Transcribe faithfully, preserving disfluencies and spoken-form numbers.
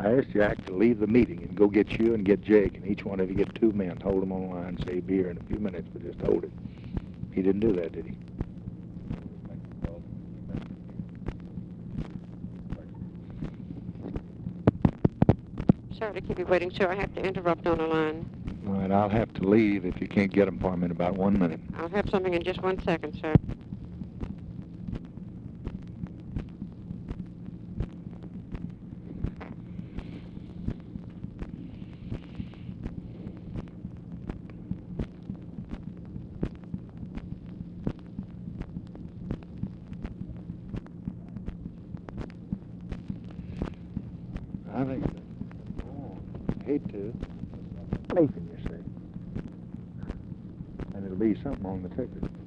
I asked Jack to leave the meeting and go get you and get Jake, and each one of you get two men. Hold them on the line, say, be here in a few minutes, but just hold it. He didn't do that, did he? Sorry to keep you waiting, sir. I have to interrupt on the line. All right, I'll have to leave if you can't get them for me in about one minute. I'll have something in just one second, sir. I think so. Oh, I hate to. Nathan, you say. And it'll be something on the ticket.